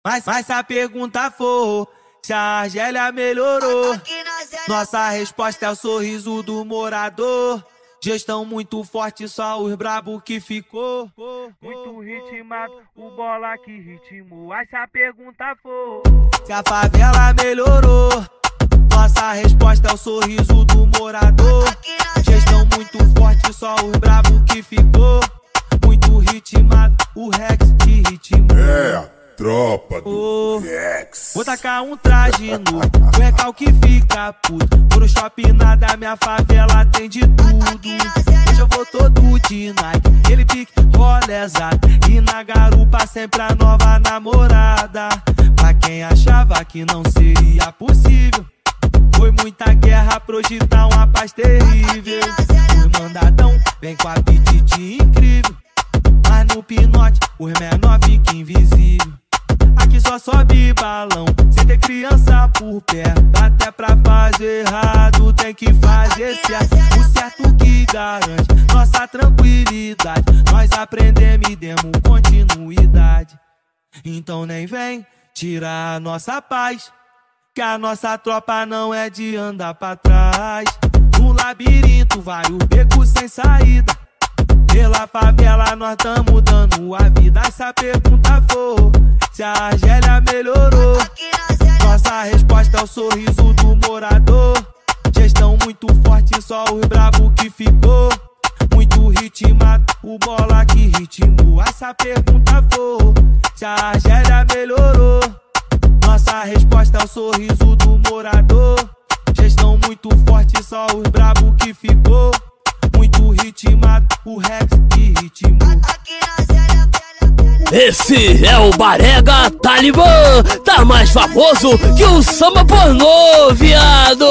Mas se a pergunta for se a Argélia melhorou, nossa resposta é o sorriso do morador. Gestão muito forte, só os brabo que ficou. Muito ritmado, o bola que ritmou. Mas se a pergunta for se a favela melhorou, nossa resposta é o sorriso do morador. Gestão muito forte, só os brabo que ficou. Muito ritmado, o Rex que ritmou. Tropa do Rex. Vou tacar um traje novo, o recalque fica puto. Vou no shopping nada, minha favela tem de tudo. Hoje eu vou todo de Nike, ele pique rolezado. E na garupa sempre a nova namorada. Pra quem achava que não seria possível, foi muita guerra pra hoje tá uma paz terrível. Os mandadão vem com apetite incrível, mas no pinote os menor fica invisível. Aqui só sobe balão, sem ter criança por perto. Até pra fazer errado tem que fazer certo. O certo que garante nossa tranquilidade. Nós aprendemos e demos continuidade. Então nem vem tirar a nossa paz, que a nossa tropa não é de andar pra trás. No labirinto, vários becos sem saída. Pela favela nós tamo dando a vida. Essa pergunta for se a Argélia melhorou, nossa resposta é o sorriso do morador. Gestão muito forte, só os brabo que ficou. Muito ritmado, o bola que ritmou. Essa pergunta for se a Argélia melhorou, nossa resposta é o sorriso do morador. Gestão muito forte, só os brabo que ficou. Muito ritmado, o Rex que ritmou. Esse é o Barega Talibã, tá mais famoso que o samba pornô, viado.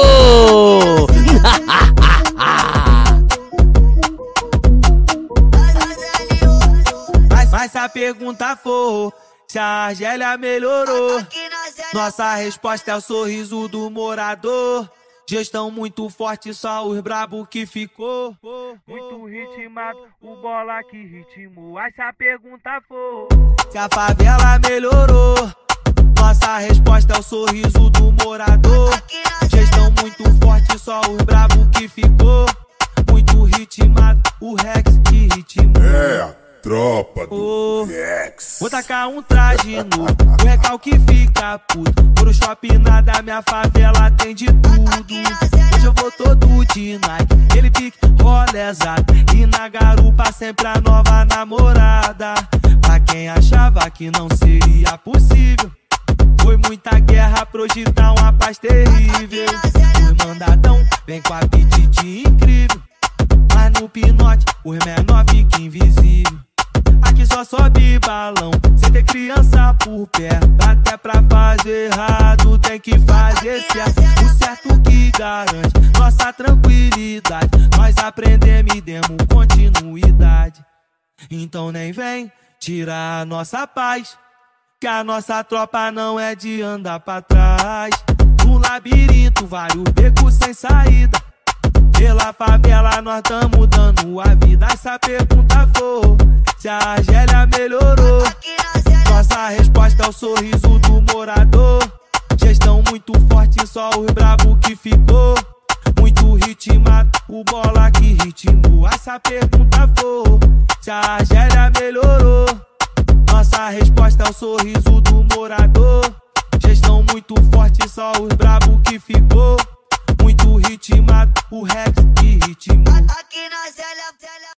Mas se a pergunta for se a Argélia melhorou, nossa resposta é o sorriso do morador. Gestão muito forte, só os brabo que ficou. Muito ritmado, o bola que ritmou. Mas se a pergunta for se a favela melhorou, nossa resposta é o sorriso do morador. Gestão muito forte, só os brabo que ficou. Muito ritmado, o Rex que ritmou. Tropa do Rex. Vou tacar um traje novo, o recalque fica puto. Vou no shopping nada, minha favela tem de tudo. Hoje eu vou todo de Nike, ele pique rolezado. E na garupa sempre a nova namorada. Pra quem achava que não seria possível, foi muita guerra pra hoje tá uma paz terrível. Os mandadão vem com apetite incrível, mas no pinote os menor fica invisível. Aqui só sobe balão, sem ter criança por perto. Até pra fazer errado tem que fazer certo. O certo que garante nossa tranquilidade. Nós aprendemos e demos continuidade. Então nem vem tirar a nossa paz, que a nossa tropa não é de andar pra trás. No labirinto, vários becos sem saída. Pela favela nós tamo dando a vida. Essa pergunta for se a Argélia melhorou, nossa resposta é o sorriso do morador. Gestão muito forte, só os brabo que ficou. Muito ritmado, o bola que ritmou. Essa pergunta for se a Argélia melhorou, nossa resposta é o sorriso do morador. Gestão muito forte, só os brabo que ficou. Muito ritmado, o Rex que ritmou.